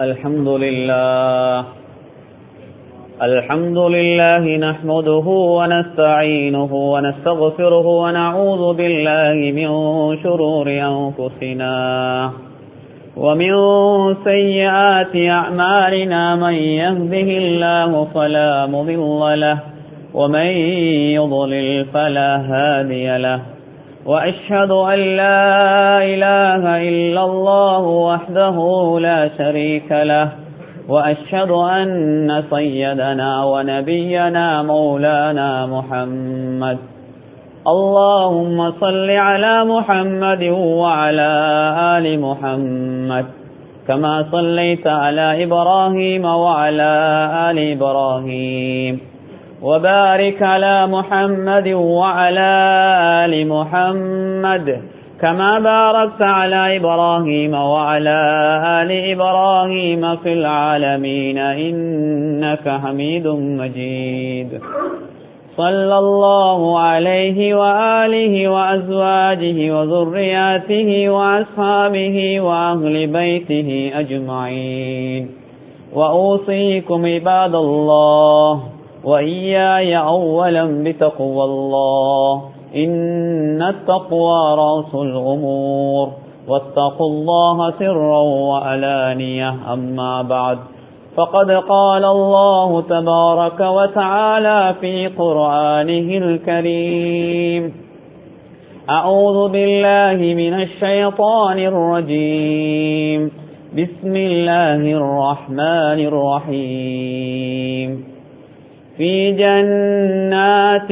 الحمد لله نحمده ونستعينه ونستغفره ونعوذ بالله من شرور أنفسنا ومن سيئات أعمالنا من يهده الله فلا مضل له ومن يضلل فلا هادي له وأشهد أن لا إله إلا الله وحده لا شريك له وأشهد أن سيدنا ونبينا مولانا محمد اللهم صل على محمد وعلى آل محمد كما صليت على إبراهيم وعلى آل إبراهيم وبارك على محمد وعلى آل محمد كما باركت على إبراهيم وعلى آل إبراهيم في العالمين إنك حميد مجيد صلى الله عليه وآله وأزواجه وذرياته وأصحابه وأهل بيته أجمعين وأوصيكم عباد الله وإياي أولا بتقوى الله إن التقوى رأس الأمور واتقوا الله سرا وعلانية أما بعد فقد قال الله تبارك وتعالى في قرآنه الكريم أعوذ بالله من الشيطان الرجيم بسم الله الرحمن الرحيم في جنات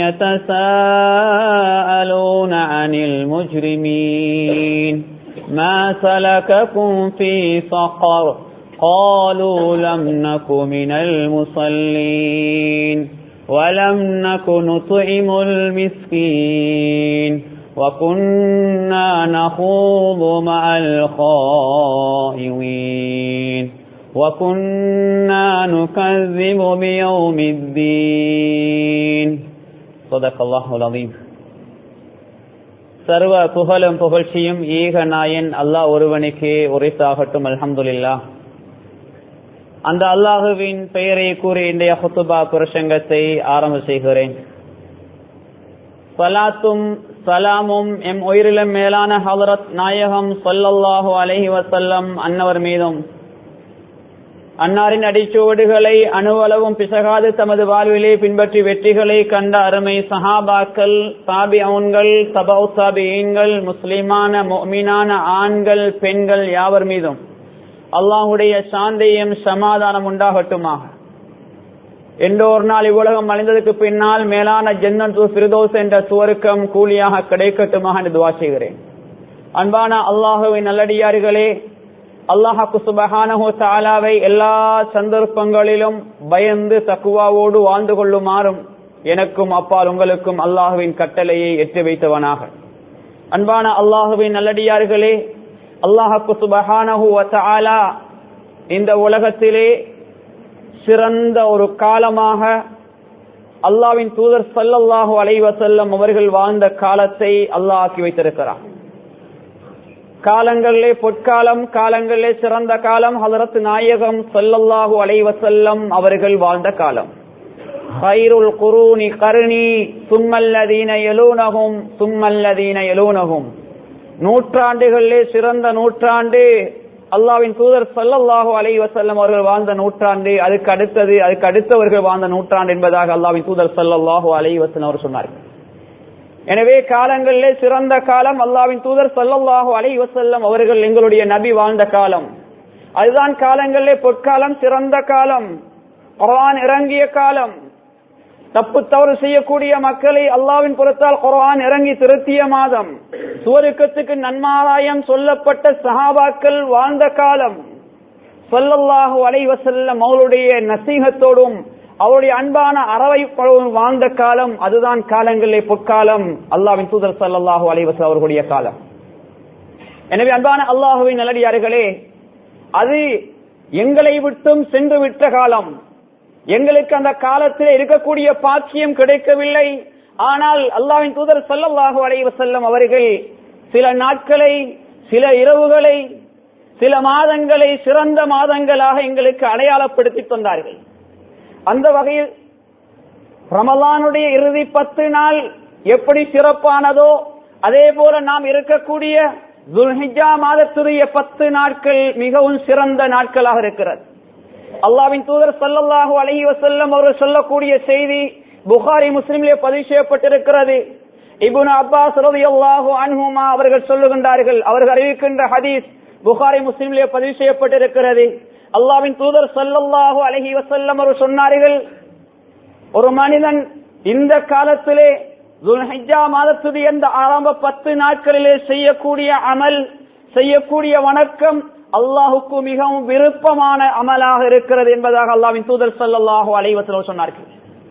يتساءلون عن المجرمين ما سلككم في سقر قالوا لم نك من المصلين ولم نك نطعم المسكين وكنا نخوض مع الخائضين وكنا نكذب بيوم الدين صدق الله العظيم. சர்வ புகழும் புகழ்ச்சியும் ஏக நாயன் அல்லாஹ் ஒருவனுக்கே உரித்தாகட்டும். அல்ஹம்துலில்லாஹ். அந்த அல்லாஹுவின் பெயரை கூறி இன்றைய ஹுத்துபா பிரசங்கத்தை ஆரம்ப செய்கிறேன். சலாத்தும் சலாமும் எம் உயிரிலும் மேலான ஹதரத் நாயகம் ஸல்லல்லாஹு அலைஹி வஸல்லம் அன்னவர் மீதும், அன்னாரின் அடிச்சுவடுகளை அணுவளவும் பிசகாது தமது வாழ்விலே பின்பற்றி வெற்றிகளை கண்ட அருமை சஹாபாக்கள், தாபிஊன்கள், தபஉ தாபிஈன்கள், முஸ்லிமான முஃமினான ஆண்கள் பெண்கள் யாவர் மீதும் அல்லாஹுடைய சாந்தியும் சமாதானம் உண்டாகட்டுமாக. என்றொரு நாள் இவ்வுலகம் அழிந்ததற்கு பின்னால் மேலான ஜன்னத்துல் ஃபிர்தௌஸ் என்ற சுவர்க்கம் கூலியாக கிடைக்கட்டுமாக என்று துஆ செய்கிறேன். அன்பான அல்லாஹுவின் நல்லடியார்களே, அல்லாஹ் சுப்ஹானஹு வ தஆலாவை எல்லா சந்தர்ப்பங்களிலும் பயந்து தக்வாவோடு வாழ்ந்து கொள்ளுமாறும் எனக்கும் அப்பால் உங்களுக்கும் அல்லாஹுவின் கட்டளையை எட்டி வைத்தவனாக. அன்பான அல்லாஹுவின் நல்லடியார்களே, அல்லாஹ் சுப்ஹானஹு வ தஆலா இந்த உலகத்திலே சிறந்த ஒரு காலமாக அல்லாஹ்வின் தூதர் ஸல்லல்லாஹு அலைஹி வஸல்லம் அவர்கள் வாழ்ந்த காலத்தை அல்லாஹ் ஆக்கி வைத்திருக்கிறார். காலங்களிலே பொற்காலம், காலங்களிலே சிறந்த காலம் ஹஜ்ரத் நாயகம் ஸல்லல்லாஹு அலைஹி வஸல்லம் அவர்கள் வாழ்ந்த காலம். கைருல் குரூனி கர்னி சும்மல்லதீன யலூனஹும் சும்மல்லதீன யலூனஹும். நூற்றாண்டுகளிலே சிறந்த நூற்றாண்டு அல்லாஹ்வின் தூதர் ஸல்லல்லாஹு அலைஹி வஸல்லம் அவர்கள் வாழ்ந்த நூற்றாண்டு, அதுக்கு அடுத்தவர்கள் வாழ்ந்த நூற்றாண்டு என்பதாக அல்லாஹ்வின் தூதர் ஸல்லல்லாஹு அலைஹி வஸல்லம் அவர் சொன்னார்கள். எனவே காலங்களிலே சிறந்த காலம் அல்லாஹ்வின் தூதர் ஸல்லல்லாஹு அலைஹி வஸல்லம் அவர்கள் எங்களுடைய நபி வாழ்ந்த காலம். அதுதான் காலங்களிலே பொற்காலம், சிறந்த காலம், குர்ஆன் இறங்கிய காலம். தப்பு தவறு செய்யக்கூடிய மக்களை அல்லாஹ்வின் புறத்தால் குர்ஆன் இறங்கி திருத்திய மாதம். சுவர்க்கத்துக்கு நன்மாராயம் சொல்லப்பட்ட சஹாபாக்கள் வாழ்ந்த காலம். ஸல்லல்லாஹு அலைஹி வஸல்லம் அவருடைய நசீஹத்தோடும் அவருடைய அன்பான அரவணைப்போடும் வாழ்ந்த காலம். அதுதான் காலங்களிலே பொற்காலம், அல்லாஹ்வின் தூதர் ஸல்லல்லாஹு அலைஹி வஸல்லம் அவர்களுடைய காலம். எனவே அன்பான அல்லாஹ்வின் நல்லடியார்களே, அது எங்களை விட்டும் சென்று விட்ட காலம். எங்களுக்கு அந்த காலத்தில் இருக்கக்கூடிய பாக்கியம் கிடைக்கவில்லை. ஆனால் அல்லாஹ்வின் தூதர் ஸல்லல்லாஹு அலைஹி வஸல்லம் அவர்கள் சில நாட்களை, சில இரவுகளை, சில மாதங்களை சிறந்த மாதங்களாக எங்களுக்கு அடையாளப்படுத்தி தந்தார்கள். அந்த வகையில் ரமலானுடைய இறுதி 10 நாள் எப்படி சிறப்பானதோ அதே போல நாம் இருக்கக்கூடிய துல்ஹிஜ்ஜா மாதத்துடைய 10 நாட்கள் மிகவும் சிறந்த நாட்களாக இருக்கிறது. அல்லாஹ்வின் தூதர் ஸல்லல்லாஹு அலைஹி வஸல்லம் அவர்கள் சொல்லக்கூடிய செய்தி புகாரி முஸ்லிமிலே பதிவு செய்யப்பட்டிருக்கிறது. இப்னு அப்பாஸ் ரலியல்லாஹு அன்ஹுமா அவர்கள் சொல்லுகின்றார்கள், அவர்கள் அறிவிக்கின்ற ஹதீஸ் புகாரி முஸ்லிமிலே பதிவு செய்யப்பட்டிருக்கிறது. அல்லாஹ்வின் தூதர் ஸல்லல்லாஹு அலைஹி வஸல்லம் அவர்கள் சொன்னார்கள், ஒரு மனிதன் இந்த காலத்திலே துல்ஹிஜ்ஜா மாதத்துடைய இந்த ஆரம்ப 10 நாட்களிலே செய்யக்கூடிய அமல், செய்யக்கூடிய வணக்கம் அல்லாஹுக்கு மிகவும் விருப்பமான அமலாக இருக்கிறது என்பதாக அல்லாஹ்வின் தூதர் ஸல்லல்லாஹு அலைஹி வஸல்லம் சொன்னார்கள்.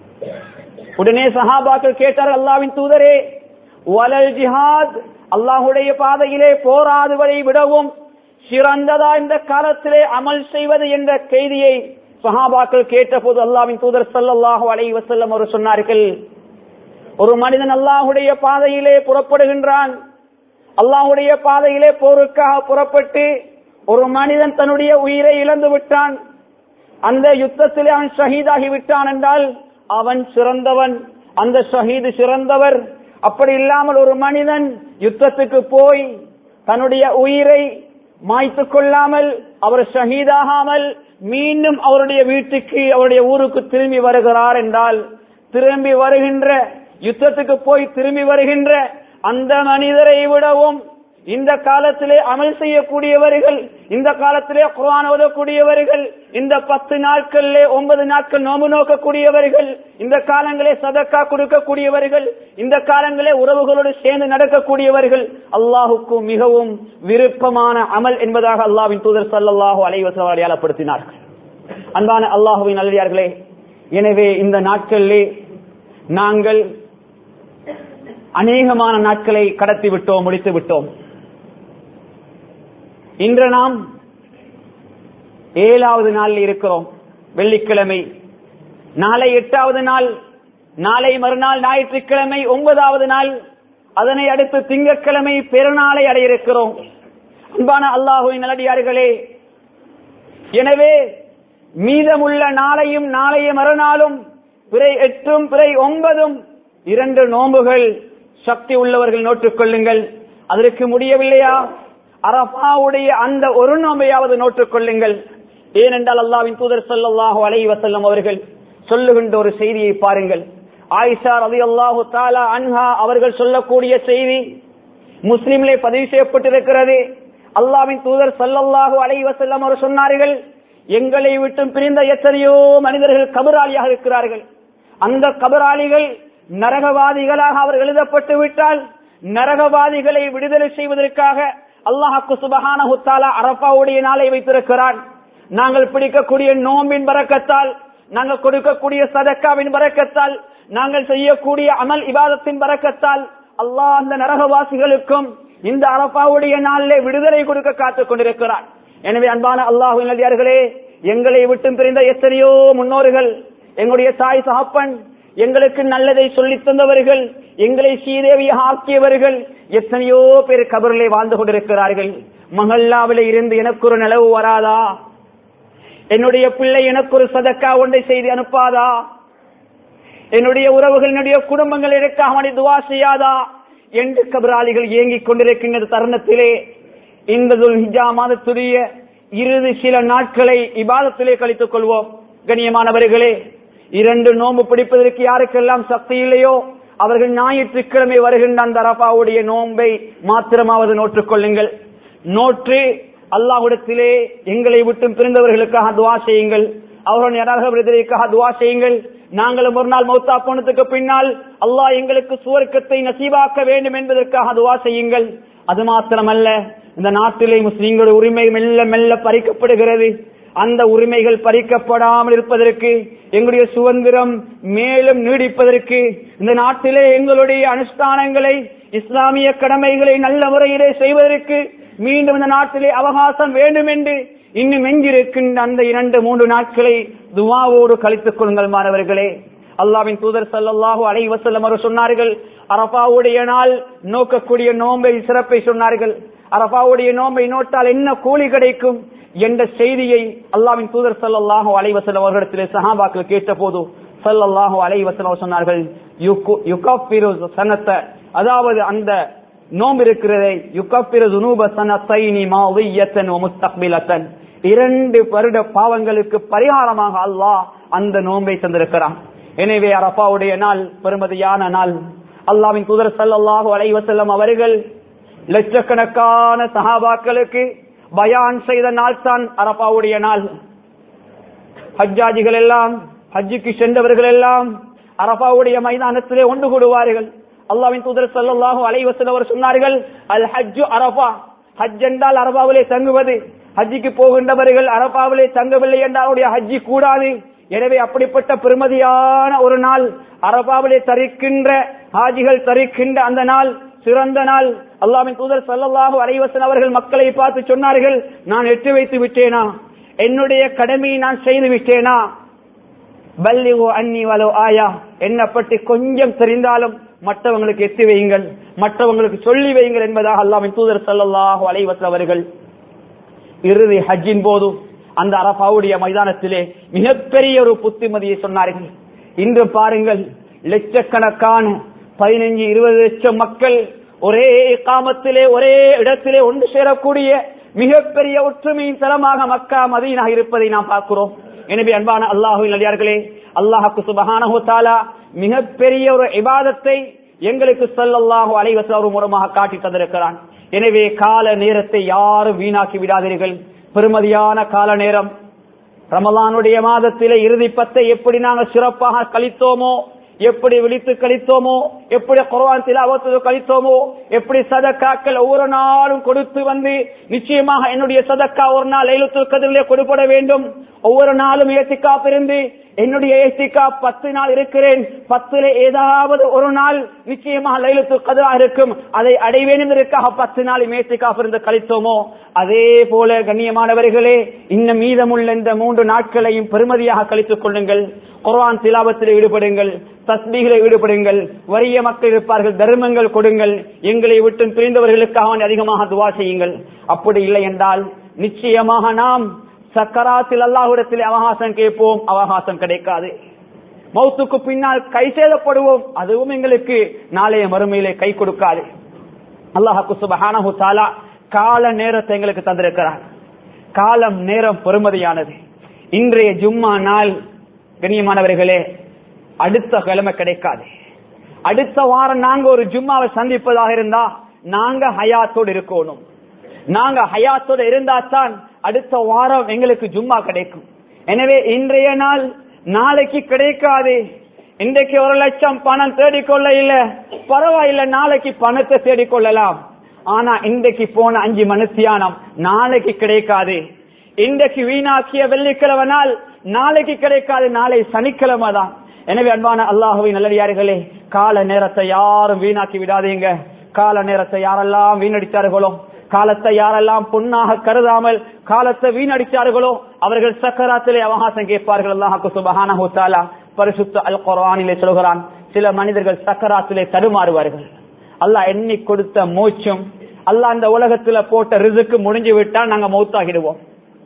உடனே சஹாபாக்கள் கேட்டார்கள், அல்லாஹ்வின் தூதரே, வலல் ஜிஹாத், அல்லாஹ்வுடைய பாதையிலே போராடுவதை விடவும் சிறந்ததா இந்த காலத்திலே அமல் செய்வது என்ற செய்தியை சஹாபாக்கள் கேட்டபோது அல்லாஹ்வின் தூதர் ஸல்லல்லாஹு அலைஹி வஸல்லம் அவர்கள் சொன்னார்கள், ஒரு மனிதன் அல்லாஹ்வுடைய பாதையிலே புறப்படுகின்றான். அல்லாஹ்வுடைய பாதையிலே போருக்காக புறப்பட்டு ஒரு மனிதன் தன்னுடைய உயிரை இழந்து விட்டான். அந்த யுத்தத்திலே அவன் ஷஹீதாகி விட்டான் என்றால் அவன் சிறந்தவன், அந்த ஷஹீது சிறந்தவர். அப்படி இல்லாமல் ஒரு மனிதன் யுத்தத்துக்கு போய் தன்னுடைய உயிரை மாய்த்துக் கொள்ளாமல் அவர் ஷஹீதாகாமல் மீண்டும் அவருடைய வீட்டுக்கு அவருடைய ஊருக்கு திரும்பி வருகிறார் என்றால், திரும்பி வருகின்ற யுத்தத்துக்கு போய் திரும்பி வருகின்ற அந்த மனிதரை விடவும் இந்த காலத்திலே அமல் செய்யக்கூடியவர்கள், இந்த காலத்திலே குர்ஆன் ஓதக்கூடியவர்கள், இந்த 10 நாட்களிலே 9 நாட்கள் நோன்பு நோக்கக்கூடியவர்கள், இந்த காலங்களே சதக்கா கொடுக்கக்கூடியவர்கள், இந்த காலங்களே உறவுகளோடு சேர்ந்து நடக்கக்கூடியவர்கள் அல்லாஹுக்கு மிகவும் விருப்பமான அமல் என்பதாக அல்லாஹ்வின் தூதர் ஸல்லல்லாஹு அலைஹி வஸல்லம் அடையாளப்படுத்தினார்கள். அன்பான அல்லாஹ்வின் நல்லடியார்களே, எனவே இந்த நாட்களிலே நாங்கள் அநேகமான நாட்களை கடத்தி விட்டோம், முடித்து விட்டோம். இன்று நாம் 7வது நாளில் இருக்கிறோம், வெள்ளிக்கிழமை. நாளை 8வது நாள், நாளை மறுநாள் ஞாயிற்றுக்கிழமை 9வது நாள், அதனை அடுத்து திங்கட்கிழமை பெருநாளை அடைய இருக்கிறோம். அன்பான அல்லாஹ்வின் நல்லடியார்களே, எனவே மீதமுள்ள நாளையும் நாளைய மறுநாளும் பிறை 8 பிறை 9 2 நோன்புகள் சக்தி உள்ளவர்கள் நோட்டுக் கொள்ளுங்கள். அதற்கு முடியவில்லையா, அரஃபாவுடைய அந்த ஒரு நோன்பையாவது நோட்டுக் கொள்ளுங்கள். ஏனென்றால் அல்லாஹ்வின் தூதர் ஸல்லல்லாஹு அலைஹி வஸல்லம் அவர்கள் சொல்லுகின்ற ஒரு செய்தியை பாருங்கள். ஆயிஷா ரலியல்லாஹு தஆலா அன்ஹா அவர்கள் சொல்லக்கூடிய செய்தி முஸ்லிமிலே பதிவு செய்யப்பட்டிருக்கிறது. அல்லாஹ்வின் தூதர் ஸல்லல்லாஹு அலைஹி வஸல்லம் அவர்கள் சொன்னார்கள், எங்களை விட்டு பிரிந்த எத்தனையோ மனிதர்கள் கபராளியாக இருக்கிறார்கள். அந்த கபராளிகள் நரகவாதிகளாக அவர் எழுதப்பட்டு விட்டால் நரகவாதிகளை விடுதலை செய்வதற்காக அல்லாஹ் சுப்ஹானஹு வ தஆலா அரஃபாவுடைய நாளை வைத்திருக்கிறான். நாங்கள் பிடிக்கக்கூடிய நோம்பின் பரக்கத்தால், நாங்கள் கொடுக்கக்கூடிய சதக்காவின் பரக்கத்தால், நாங்கள் செய்யக்கூடிய அமல் இபாதத்தின் பரக்கத்தால் அல்லாஹ் அந்த நரகவாசிகளுக்கும் இந்த அரஃபாவுடைய நாளிலே விடுதலை கொடுக்க காத்துக் கொண்டிருக்கிறான். எனவே அன்பான அல்லாஹ்வின் நல்லடியார்களே, எங்களை விட்டு பிரிந்த எத்தனையோ முன்னோர்கள், எங்களுடைய தாய் தகப்பன், எங்களுக்கு நல்லதை சொல்லித் தந்தவர்கள், எங்களை சீதேவியாக ஆக்கியவர்கள் எத்தனையோ பேர் கபரிலே வாழ்ந்து கொண்டிருக்கிறார்கள். மஹல்லாவிலே இருந்து எனக்கு ஒரு நிலவு வராதா, என்னுடைய பிள்ளை எனக்கு ஒரு சதக்கா ஒன்றை செய்து அனுப்பாதா, என்னுடைய உறவுகள் என்னுடைய குடும்பங்கள் எனக்காக துஆ செய்யாதா என்று கபராளிகள் ஏங்கிக் கொண்டிருக்கின்ற தருணத்திலே இந்த துல்ஹிஜ்ஜா மாதத்துடைய இறுதி சில நாட்களை இபாதத்திலே கழித்துக் கொள்வோம். கண்ணியமானவர்களே, 2 நோன்பு பிடிப்பதற்கு யாருக்கெல்லாம் சக்தி இல்லையோ அவர்கள் ஞாயிற்றுக்கிழமை வருகின்ற அந்த அரஃபாவுடைய நோன்பை மாத்திரமாவது நோற்றுக் கொள்ளுங்கள். நோற்று அல்லாஹ்விடத்திலே எங்களை விட்டு பிரிந்தவர்களுக்காக துஆ செய்யுங்கள், அவர்கள் நரகவிடுதலைக்காக துஆ செய்யுங்கள். நாங்களும் ஒரு நாள் மௌத்தா போனதுக்கு பின்னால் அல்லாஹ் எங்களுக்கு சுவர்க்கத்தை நசீபாக்க வேண்டும் என்பதற்காக துஆ செய்யுங்கள். அது மாத்திரமல்ல, இந்த நாட்டிலே முஸ்லிம்களுடைய உரிமை மெல்ல மெல்ல பறிக்கப்படுகிறது. அந்த உரிமைகள் பறிக்கப்படாமல் இருப்பதற்கு, எங்களுடைய சுதந்திரம் மேலும் நீடிப்பதற்கு, இந்த நாட்டிலே எங்களுடைய அனுஷ்டானங்களை, இஸ்லாமிய கடமைகளை நல்ல முறையிலே செய்வதற்கு மீண்டும் இந்த நாட்டிலே அவகாசம் வேண்டும் என்று இன்னும் எங்கிருக்கின்ற அந்த 2-3 நாட்களை துஆவோடு கழித்துக் கொள்ளுங்கள். மாணவர்களே, அல்லாஹ்வின் தூதர் ஸல்லல்லாஹு அலைஹி வஸல்லம் அவர்கள் சொன்னார்கள், அரஃபாவுடைய நாள் நோக்கக்கூடிய நோன்பை சிறப்பை சொன்னார்கள். அரபாவுடைய நோன்பை நோட்டால் என்ன கூலி கிடைக்கும் என்ற செய்தியை அல்லாஹ்வின் தூதர் ஸல்லல்லாஹு அலைஹி வஸல்லம் அவர்களிடத்திலே சஹாபாக்கள் கேட்டபோது ஸல்லல்லாஹு அலைஹி வஸல்லம் சொன்னார்கள், யுகஃபிரு சனத, அதாவது அந்த நோன்பு இருக்கிறதை யுகஃபிரு ذنوب سنتين ماضية ومستقبلة, 2 வருட பாவங்களுக்கு பரிகாரமாக அல்லாஹ் அந்த நோன்பை தந்திருக்கிறான். எனவே அரபாவுடைய நாள் பெருமதியான நாள். அல்லாஹ்வின் தூதர் ஸல்லல்லாஹு அலைஹி வஸல்லம் அவர்கள் லட்சக்கணக்கான சஹாபாக்களுக்கு பயான் செய்த நாள் தான் அரபாவுடைய நாள். ஹஜ்ஜாஜிகள் எல்லாம், ஹஜ்ஜுக்கு சென்றவர்கள் எல்லாம் அரபாவுடைய மைதானத்திலே ஒன்று கூடுவார்கள். அல்லாஹ்வின் தூதர் ஸல்லல்லாஹு அலைஹி வஸல்லம் அவர் சொன்னார்கள், அல் ஹஜ்ஜு அரபா, ஹஜ் என்றால் அரபாவிலே தங்குவது. ஹஜ்ஜுக்கு போகின்றவர்கள் அரபாவிலே தங்கவில்லை என்றால் அவருடைய ஹஜ்ஜி கூடாது. எனவே அப்படிப்பட்ட பெருமதியான ஒரு நாள், அரபாவிலே தரிக்கின்ற ஹாஜிகள் தரிக்கின்ற அந்த நாள் சிறந்த நாள். அல்லாஹ்வின் தூதர் ஸல்லல்லாஹு அலைஹி வஸல்லம் அவர்கள் மக்களை பார்த்து சொன்னார்கள், நான் எட்டு வைத்து விட்டேனா, என்னுடைய கடமையை நான் செய்து விட்டேனா, பல்லிகு அன்னி வலோ ஆயா, என்ன பற்றி கொஞ்சம் தெரிந்தாலும் மற்றவங்களுக்கு எத்தி வையுங்கள், மற்றவங்களுக்கு சொல்லி வையுங்கள் என்பதாக அல்லாஹ்வின் தூதர் ஸல்லல்லாஹு அலைஹி வஸல்லம் அவர்கள் இறுதி ஹஜ்ஜின் போது அந்த அரபாவுடைய மைதானத்திலே மிகப்பெரிய ஒரு புத்திமதியை சொன்னார்கள். இன்று பாருங்கள், லட்சக்கணக்கான 15-20 லட்சம் மக்கள் ஒரே இகாமத்திலே ஒரே இடத்திலே ஒன்று சேரக்கூடிய மிகப்பெரிய ஒற்றுமையின் தலமாக மக்கா மதீனா இருப்பதை நாம் பார்க்கிறோம். எனவே அன்பான அல்லாஹ்வின் நல்லடியார்களே, அல்லாஹ் சுப்ஹானஹு வ தஆலா மிகப்பெரிய ஒரு இபாதத்தை எங்களுக்கு ஸல்லல்லாஹு அலைஹி வஸல்லம் மூலமாக காட்டி தந்திருக்கிறான். எனவே கால நேரத்தை யாரும் வீணாக்கி விடாதீர்கள். பெருமதியான கால நேரம். ரமலானுடைய மாதத்திலே இறுதி 10 எப்படி நாங்கள் சிறப்பாக கழித்தோமோ, எப்படி விழித்து கழித்தோமோ, எப்படி குர்ஆன் திலாவத்து கழித்தோமோ, எப்படி சதக்காக்கள் ஒவ்வொரு நாளும் கொடுத்து வந்து நிச்சயமாக என்னுடைய சதக்கா ஒரு நாள் லைலத்துல் கத்ரிலே கொடுப்பட வேண்டும். ஒவ்வொரு நாளும் இஹ்திகாஃப் இருந்து என்னுடைய இஹ்திகாஃப் 10 நாள் இருக்கிறேன், 10ல ஏதாவது ஒரு நாள் நிச்சயமாக லைலத்துல் கத்ரா இருக்கும், அதை அடைவேன் என்பதற்காக 10 நாள் இஹ்திகாஃப் இருந்து கழித்தோமோ, அதே போல கண்ணியமானவர்களே, இன்னும் மீதமுள்ள இந்த 3 நாட்களையும் பெருமதியாக கழித்துக் கொள்ளுங்கள். குர்ஆன் திலாவத்தில் ஈடுபடுங்கள், தஸ்பீஹில் ஈடுபடுங்கள். வறிய மக்கள் இருப்பார்கள், தர்மங்கள் கொடுங்கள். எங்களை விட்டு பிரிந்தவர்களுக்காக அதிகமாக துஆ செய்யுங்கள். அப்படி இல்லை என்றால் நிச்சயமாக நாம் சக்கராத்தில் அல்லாஹ்விடத்தில் அவகாசம் கேட்போம், அவகாசம் கிடைக்காது. மௌத்துக்கு பின்னால் கை சேதப்படுவோம், அதுவும் எங்களுக்கு நாளைய மறுமையிலே கை கொடுக்காது. அல்லாஹ் சுப்ஹானஹு வ தஆலா கால நேரத்தை எங்களுக்கு தந்திருக்கிறார். காலம் நேரம் பெருமதியானது. இன்றைய ஜும்மா நாள் கண்ணியமானவர்களே அடுத்த கிழமை கிடைக்காது. அடுத்த வாரம் நாங்க ஒரு ஜும்மாவை சந்திப்பதாக இருந்தா நாங்க ஹயாத்தோடு இருக்கணும். நாங்க ஹயாத்தோடு இருந்தா தான் அடுத்த வாரம் எங்களுக்கு ஜும்மா கிடைக்கும். எனவே இன்றைய நாள் நாளைக்கு கிடைக்காது. இன்றைக்கு 1 லட்சம் பணம் தேடிக்கொள்ள இல்ல, பரவாயில்ல, நாளைக்கு பணத்தை தேடிக்கொள்ளலாம். ஆனா இன்றைக்கு போன 5 மணித்தியானம் நாளைக்கு கிடைக்காது. இன்றைக்கு வீணாக்கிய வெள்ளிக்கிழமை நாள் நாளைக்கு கிடைக்காது, நாளை சனிக்கிழமை தான். எனவே அன்பான அல்லாஹ்வின் நல்லடியார்களே, கால நேரத்தை யாரும் வீணாக்கி விடாதீங்க. கால நேரத்தை யாரெல்லாம் வீணடித்தார்களோ, காலத்தை யாரெல்லாம் பொன்னாக கருதாமல் காலத்தை வீணடித்தார்களோ அவர்கள் சக்கராத்திலே அவகாசம் கேட்பார்கள். அல்லாஹ் சுப்ஹானஹு வ தஆலா பரிசுத்த அல் குர்ஆனிலே சொல்கிறான், சில மனிதர்கள் சக்கராத்திலே தடுமாறுவார்கள். அல்லாஹ் எண்ணி கொடுத்த மூச்சும், அல்லாஹ் அந்த உலகத்துல போட்ட ரிஸ்க் முடிஞ்சு விட்டால் நாங்க மௌத்தாகிடுவோம்.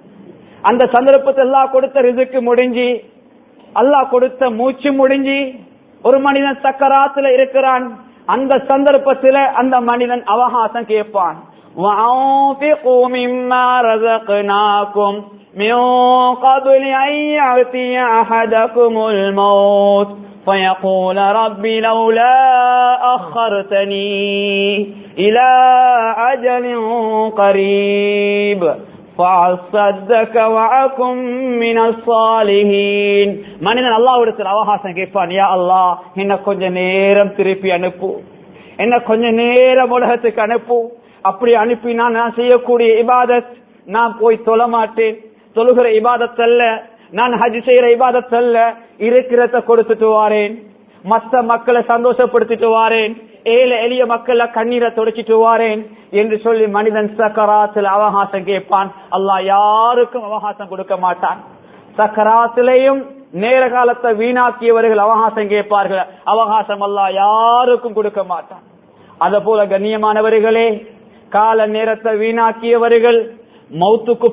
அந்த சந்தர்ப்பத்தில் அல்லாஹ் கொடுத்த ரிஸ்க் முடிஞ்சு, அல்லாஹ் கொடுத்த மூச்சு முடிஞ்சு ஒரு மனிதன் சக்கராத்துல இருக்கிறான். அந்த சந்தர்ப்பத்துல அந்த மனிதன் அவகாசம் கேட்பான். وَأَنْفِقُوا مِمَّا رَزَقْنَاكُمْ مِنْ قَبْلِ أَنْ يَأْتِيَ أَحَدَكُمُ الْمَوْتُ فَيَقُولَ رَبِّ لَوْلَا أَخَّرْتَنِي إِلَى أَجَلٍ قَرِيبٍ فَأَصَّدَّقَ وَأَكُن مِّنَ الصَّالِحِينَ. மனிதன் அல்லாஹ்விடத்தில் அவகாசம் கேட்பான், யா அல்லாஹ் என்ன கொஞ்ச நேரம் திருப்பி அனுப்பு, என்ன கொஞ்ச நேரம் உலகத்துக்கு அனுப்பு. அப்படி அனுப்பினா நான் செய்யக்கூடிய இபாதத் நான் போய் தொழ மாட்டேன். தொழுகிற இபாதத் அல்ல, நான் ஹஜ் செய்யற இபாதத் அல்ல, இருக்கிறத கொடுத்துட்டு வாரேன், மற்ற மக்களை சந்தோஷப்படுத்திட்டு வாரேன், ஏழை எளிய மக்களை கண்ணீரை தொடச்சிட்டு வாரேன் என்று சொல்லி மனிதன் சக்கராத்தில் அவகாசம் கேட்பான். அல்லாஹ் யாருக்கும் அவகாசம் கொடுக்க மாட்டான். சக்கராத்திலையும் நேர காலத்தை வீணாக்கியவர்கள் அவகாசம் கேட்பார்கள், அவகாசம் அல்லாஹ் யாருக்கும் கொடுக்க மாட்டான். அத போல கண்ணியமானவர்களே, கால நேரத்தை வீணாக்கியவர்கள் மௌத்துக்கு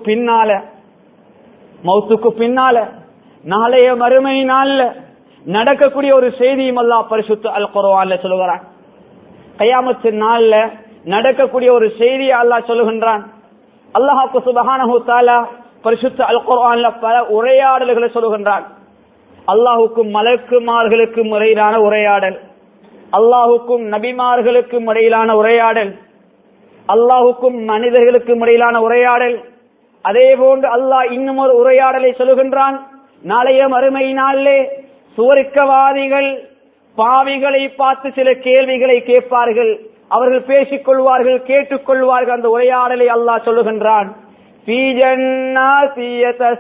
பின்னால நாளைய மறுமை நாள்ல நடக்கக்கூடிய ஒரு செய்தியும் அல்லாஹ் பரிசுத்த அல் குர்ஆன்ல சொல்லுகிறான். கியாமத் நாள்ல நடக்கக்கூடிய ஒரு செய்தியை அல்லாஹ் சொல்லுகின்றான். அல்லாஹ் சுப்ஹானஹு வ தஆலா பரிசுத்த அல் குர்ஆன்ல பல உரையாடல்களை சொல்லுகின்றான். அல்லாஹ்வுக்கும் மலக்குமார்களுக்கும் இடையிலான உரையாடல், அல்லாஹ்வுக்கும் நபிமார்களுக்கும் இடையிலான உரையாடல், அல்லாஹ்வுக்கும் மனிதர்களுக்கும் இடையிலான உரையாடல். அதே போன்று அல்லாஹ் இன்னும் ஒரு உரையாடலை சொல்லுகின்றான். நாளைய மறுமை நாளிலே சுவர்க்கவாதிகள் பாவிகளை பார்த்து சில கேள்விகளை கேட்பார்கள். அவர்கள் பேசிக் கொள்வார்கள், கேட்டுக்கொள்வார்கள். அந்த உரையாடலை அல்லாஹ் சொல்லுகின்றான். ஃபீ ஜன்னாத்தி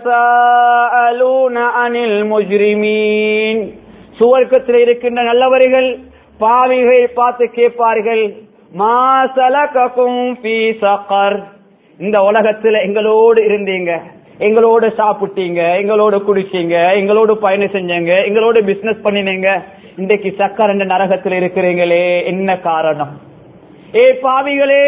யதஸாஅலூன அனில் முஜ்ரிமீன். சுவர்க்கத்தில் இருக்கின்ற நல்லவர்கள் பாவிகளை பார்த்து கேட்பார்கள், மா ஸலககும் ஃபீ ஸகர். இந்த உலகத்தில் எங்களோடு இருந்தீங்க, எங்களோடு சாப்பிட்டீங்க, எங்களோடு குடிச்சீங்க, எங்களோடு பயணம் செஞ்சீங்க, எங்களோடு பிசினஸ் பண்ணினீங்க, இன்றைக்கு சக்கர் என்ற நரகத்தில் இருக்கிறீங்களே, என்ன காரணம்? ஏ பாவிகளே,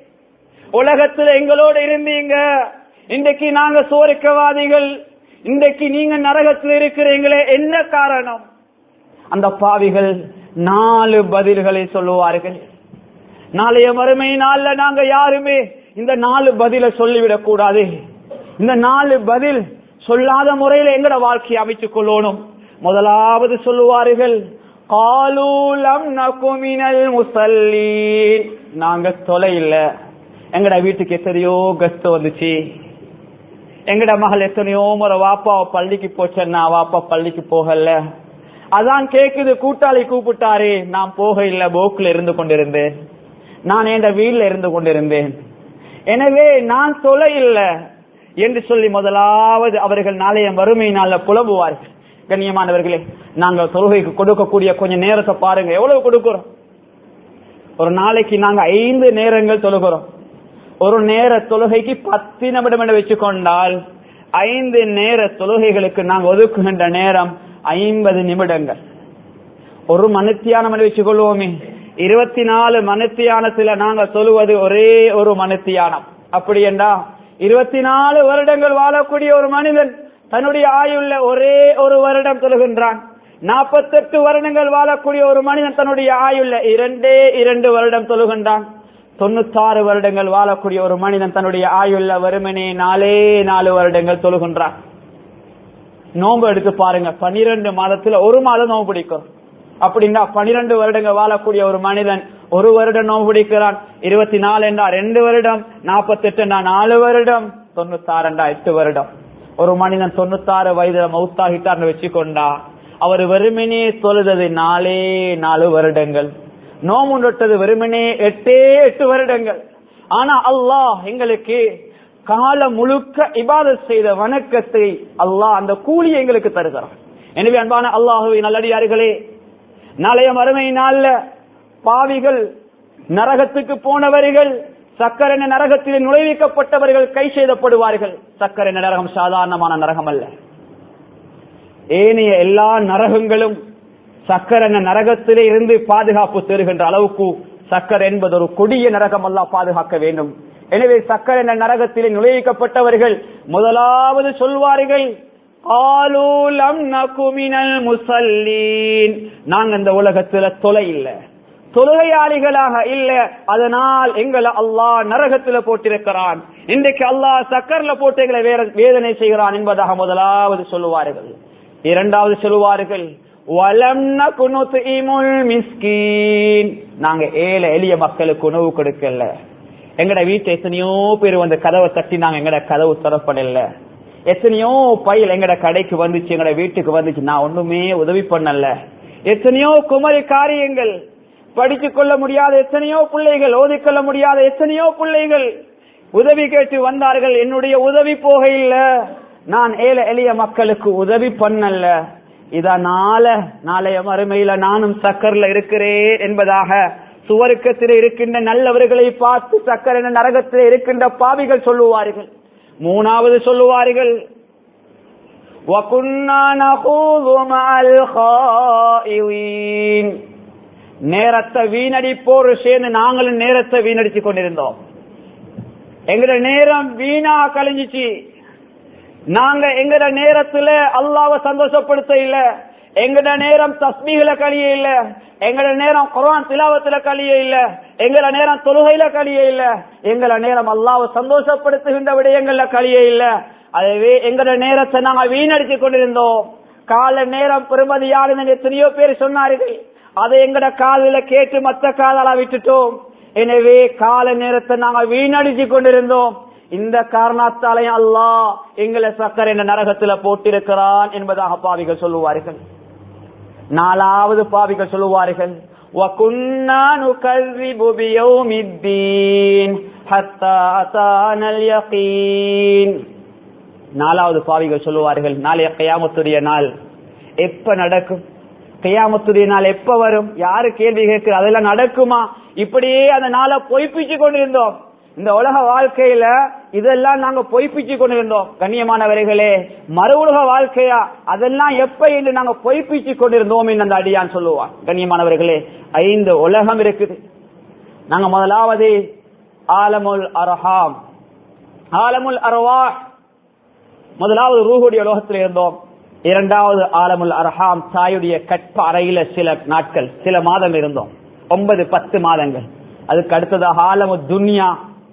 உலகத்தில் எங்களோடு இருந்தீங்க, இன்றைக்கு நாங்க சுவர்க்கவாதிகள், இன்றைக்கு நீங்க நரகத்தில் இருக்கிறீங்களே, என்ன காரணம்? அந்த பாவிகள் 4 பதில்களை சொல்லுவார்கள். நாளைய மறுமை நாள்ல நாங்க யாருமே இந்த 4 பதில சொல்லிவிடக் கூடாது. இந்த 4 பதில் சொல்லாத முறையில எங்கட வாழ்க்கையை அமைத்துக் கொள்ளணும். முதலாவது சொல்லுவார்கள், காலூ லம் நகு மினல் முஸல்லீன். நாங்க தொலை இல்ல, எங்கட வீட்டுக்கு எத்தனையோ கஸ்ட் வந்துச்சு, எங்கட மகள் எத்தனையோ முறை வாப்பா பள்ளிக்கு போச்சேன்னா வாப்பா பள்ளிக்கு போகல, அதான் கேக்குது கூட்டாளி கூப்பிட்டாரு, நான் போக இல்ல, போக்குல இருந்து கொண்டிருந்தேன், நான் என் வீட்டுல இருந்து கொண்டிருந்தேன், எனவே நான் தொலை இல்ல என்று சொல்லி முதலாவது அவர்கள் நாளைய வறுமை நாள்ல புலம்புவார்கள். கண்ணியமானவர்களே, நாங்கள் தொழுகைக்கு கொடுக்கக்கூடிய கொஞ்சம் நேரத்தை பாருங்க, எவ்வளவு கொடுக்கிறோம். ஒரு நாளைக்கு நாங்க 5 நேரங்கள் தொழுகிறோம். ஒரு நேர தொழுகைக்கு 10 நிமிடம் என்று வச்சுக்கொண்டால் 5 நேர தொழுகைகளுக்கு நாங்கள் ஒதுக்குகின்ற நேரம் 50 நிமிடங்கள். ஒரு மணித்தியானம் என்று வச்சுக்கொள்வோமே, 24 மணித்தியானத்துல நாங்க சொல்லுவது ஒரே ஒரு மணித்தியானம். அப்படி என்றா 24 வருடங்கள் வாழக்கூடிய ஒரு மனிதன் தன்னுடைய ஆயுள்ள ஒரே ஒரு வருடம் தொழுகின்றான். 48 வருடங்கள் வாழக்கூடிய ஒரு மனிதன் தன்னுடைய ஆயுள்ள 2 வருடம் தொழுகின்றான். 96 வருடங்கள் வாழக்கூடிய ஒரு மனிதன் தன்னுடைய ஆயுள்ள வெறுமனே 4 வருடங்கள் தொழுகின்றான். நோன்பு எடுத்து பாருங்க, 12 மாதத்துல ஒரு மாதம் நோன்பு பிடிக்கும். அப்படின்னா 12 வருடங்கள் வாழக்கூடிய ஒரு மனிதன் ஒரு வருடம் நோன்பு பிடிக்கிறான். 24 என்றா 2 வருடம், 48 என்றா 4 வருடம், 96 என்றா 8 வருடம். ஒரு மனிதன் 96 வயதுல மௌத்தாகிட்டார்னு வச்சுக்கொண்டா அவர் வெறுமனே தொழுதது 4 வருடங்கள், நோம்பு நொட்டது வெறுமனே 8 வருடங்கள். ஆனா அல்லாஹ் எங்களுக்கு காலம் முழுக்க இபாதத் செய்த வணக்கத்தை அல்லாஹ் அந்த கூலி எங்களுக்கு தருகிறான். எனவே அன்பான அல்லாஹ்வின் நல்லடியார்களே, நாளைய மறுமை நாள்ல பாவிகள், நரகத்துக்கு போனவர்கள், சக்கர என்ற நரகத்தில் நுழைவிக்கப்பட்டவர்கள் கை செய்தப்படுவார்கள். சக்கர என்ற நரகம் சாதாரணமான நரகம் அல்ல. ஏனைய எல்லா நரகங்களும் சக்கர என்ற நரகத்திலே இருந்து பாதுகாப்பு தருகின்ற அளவுக்கு சக்கர என்பது ஒரு கொடிய நரகம், அல்லாஹ் பாதுகாக்க வேண்டும். எனவே சக்கர என்ற நரகத்திலே நுழைவிக்கப்பட்டவர்கள் முதலாவது சொல்வார்கள், காலூ லம் நகு மினல் முஸல்லீன். நாங்க இந்த உலகத்துல தொலை இல்ல, தொழுகையாளிகளாக இல்ல, அதனால் எங்களை அல்லாஹ் நரகத்துல போட்டிருக்கிறான், இன்றைக்கு அல்லாஹ் சக்கர்ல போட்டு எங்களை வேதனை செய்கிறான் என்பதாக முதலாவது சொல்லுவார்கள். இரண்டாவது சொல்லுவார்கள், வலம் நகு நுத்இமுல் மிஸ்கீன். நாங்க ஏழை எளிய மக்களுக்கு உணவு கொடுக்கல. எங்கட வீட்டை எத்தனையோ பேர் வந்து கதவை தட்டி நாங்க எங்கட கதவு திறப்படல. எத்தனையோ பயில் எங்கட கடைக்கு வந்துச்சு, எங்கட வீட்டுக்கு வந்துச்சு, நான் ஒண்ணுமே உதவி பண்ணல. எத்தனையோ குமரி காரியங்கள், படித்துக் கொள்ள முடியாத எத்தனையோ பிள்ளைகள், ஓதிக்கொள்ள முடியாத எத்தனையோ பிள்ளைகள் உதவி கேட்டு வந்தார்கள். என்னுடைய உதவி போக இல்ல, நான் ஏழை எளிய மக்களுக்கு உதவி பண்ணல. இதனால நாளைய மறுமையில நானும் சக்கர்ல இருக்கிறேன் என்பதாக சுவர்க்கத்தில் இருக்கின்ற நல்லவர்களை பார்த்து சக்கர என்ற நரகத்தில் இருக்கின்ற பாவிகள் சொல்லுவார்கள். மூணாவது சொல்லுவார்கள், நேரத்தை வீணடிப்போர் சேர்ந்து நாங்களும் நேரத்தை வீணடித்துக் கொண்டிருந்தோம். எங்கட நேரம் வீணா கழிஞ்சிச்சு. நாங்க எங்கட நேரத்துல அல்லாஹ்வை சந்தோஷப்படுத்த இல்ல, எங்கட நேரம் தஸ்பீஹ்ல கழிய இல்ல, எங்கட நேரம் குர்ஆன் திலாவத்துல கழிய இல்ல, எங்கட நேரம் தொழுகையில கழிய இல்ல, எங்கட நேரம் அல்லாஹ்வை சந்தோஷப்படுத்துகின்ற விடயங்கள்ல கழிய இல்ல. அதுவே எங்கட நேரத்தை நாங்க வீணடிச்சு கொண்டிருந்தோம். கால நேரம் பெருமதியானது எத்தனையோ பேர் சொன்னார்கள், அதை எங்கட காதுல கேட்டு மற்ற காதால விட்டுட்டோம். எனவே கால நேரத்தை நாங்க வீணடிச்சு கொண்டிருந்தோம். இந்த காரணத்தாலையும் அல்லாஹ் எங்களை சக்கர் என்ற நரகத்துல போட்டிருக்கிறான் என்பதாக பாவிகள் சொல்லுவார்கள். நாலாவது பாவிகள் சொல்லுவார்கள், وَكُنَّا نُكَذِّبُ بِيَوْمِ الدِّينِ حَتَّى أَتَانَا الْيَقِينُ. நாலாவது பாவிகள் சொல்லுவார்கள், நாளைய கியாமத்துடைய நாள் எப்ப நடக்கும், கியாமத்துடைய நாள் எப்ப வரும், யாரு கேள்வி கேட்கிற அதெல்லாம் நடக்குமா, இப்படியே அந்த நாளை பொய்ப்பிச்சு கொண்டிருந்தோம். இந்த உலக வாழ்க்கையில இதெல்லாம் நாங்க பொய்ப்பிச்சு கொண்டிருந்தோம். கண்ணியமானவர்களே, மறு உலக வாழ்க்கையா அதெல்லாம் எப்ப என்று நாங்க பொய்ப்பிச்சு கொண்டிருந்தோம் என்று அந்த அடியான் சொல்லுவான். கண்ணியமானவர்களே, 5 உலகம் இருக்குது. நாங்க முதலாவது ஆலமுல் அர்ஹாம், ஆலமுல் அர்வாஹ், முதலாவது ரூஹுடைய உலகத்தில் இருந்தோம். இரண்டாவது ஆலமுல் அர்ஹாம், தாயுடைய கற்ப அறையில சில நாட்கள் சில மாதம் இருந்தோம், 9-10 மாதங்கள். அதுக்கு அடுத்ததாக ஆலமு துன்யா,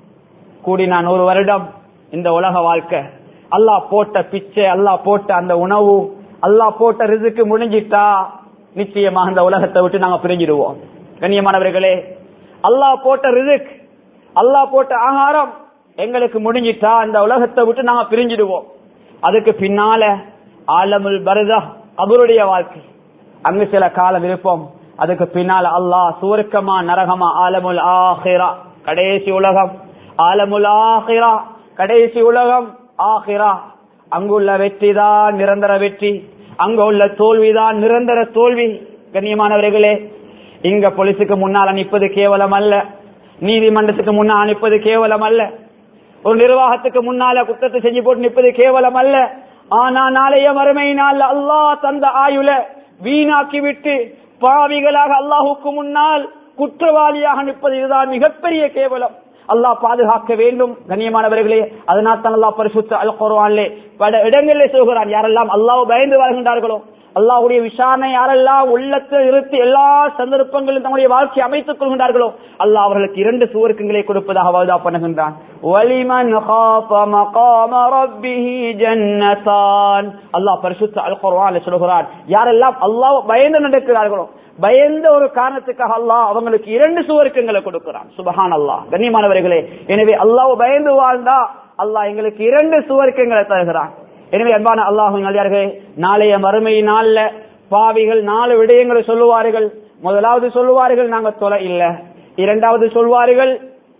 கூடினா 100 வருடம். இந்த உலக வாழ்க்கை அல்லாஹ் போட்ட பிச்சை, அல்லாஹ் போட்ட அந்த உணவு, அல்லாஹ் போட்ட ரிஸ்க் முடிஞ்சிட்டா நிச்சயமாக இந்த உலகத்தை விட்டு நாங்க பிரிஞ்சிடுவோம். கண்ணியமானவர்களே, அல்லாஹ் போட்ட ரிஸ்க், அல்லாஹ் போட்ட ஆகாரம் எங்களுக்கு முடிஞ்சிட்டா இந்த உலகத்தை விட்டு நாங்க பிரிஞ்சிடுவோம். அதுக்கு பின்னால ஆலமுல் பர்ஸஹ், கபருடைய வாழ்க்கை, அங்கு சில காலம் இருப்போம். அதுக்கு பின்னால அல்லாஹ் சுவர்க்கமா நரகமா, ஆலமுல் ஆஹிரா, கடைசி உலகம், ஆலமுல் ஆஹிரா, கடைசி உலகம் ஆஹிரா. அங்குள்ள வெற்றி தான் நிரந்தர வெற்றி, அங்க உள்ள தோல்விதான் நிரந்தர தோல்வி. கண்ணியமானவர்களே, இங்க போலீஸுக்கு முன்னால் நிற்பது கேவலம் அல்ல, நீதிமன்றத்துக்கு முன்னால் நிற்பது கேவலம் அல்ல, ஒரு நிர்வாகத்துக்கு முன்னால குற்றத்தை செஞ்சு போட்டு நிற்பது கேவலம் அல்ல. ஆனா நாளைய மறுமை நாள் அல்லாஹ் தந்த ஆயுள வீணாக்கி விட்டு பாவிகளாக அல்லாஹுக்கு முன்னால் குற்றவாளியாக நிற்பது இதுதான் மிகப்பெரிய கேவலம். அல்லாஹ் பாதுகாக்க வேண்டும். கண்ணியமானவர்களே, அதனால் தான் அல்லாஹ் பரிசுத்த அல் குர்ஆனிலே பல இடங்களிலே சொல்கிறான், யாரெல்லாம் அல்லாஹ்வை பயந்து வாழ்கின்றார்களோ, அல்லாஹ்வுடைய விசாரணை யாரெல்லாம் உள்ளத்தில் இருத்தி எல்லா சந்தர்ப்பங்களிலும் தம்முடைய வாழ்க்கை அமைத்துக் கொள்கின்றார்களோ, அல்லாஹ் அவர்களுக்கு 2 சுவர்க்கங்களை கொடுப்பதாக வாதா பண்ணுகின்றான். வலிமன் காஃப மகாம ரப்பிஹி ஜன்னதான். அல்லாஹ் பரிசுத்த அல் குர்ஆனிலே சொல்கிறான், யாரெல்லாம் அல்லாஹ்வை பயந்து நடக்கிறார்களோ, பயந்த ஒரு காரணத்துக்காக அல்லாஹ் அவங்களுக்கு 2 சுவர்க்கங்களை கொடுக்கிறான். சுப்ஹானல்லாஹ். கண்ணியமானவர்களே, எனவே அல்லாஹ்வை பயந்து வாழ்ந்தா அல்லாஹ் எங்களுக்கு 2 சுவர்க்கங்களை தருகிறான். எனவே அன்பான அல்லாஹ்வின் நல்லடியார்களே, நாளைய மறுமை நாள்ல பாவிகள் 4 விடயங்களை சொல்லுவார்கள். முதலாவது சொல்லுவார்கள், நாங்க தொலை இல்ல. இரண்டாவது சொல்வார்கள்,